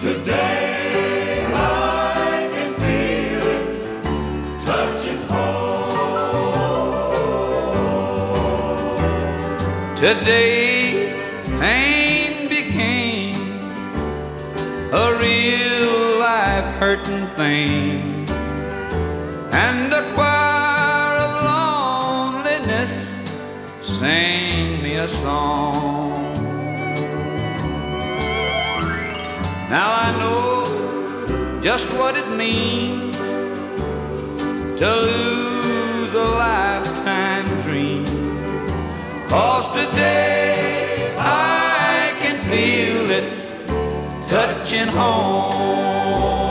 Today I can feel it touching home. Today pain became a real life hurting thing, and a choir of loneliness sang me a song. Now I know just what it means to lose a lifetime dream, 'cause today I can feel it touching home.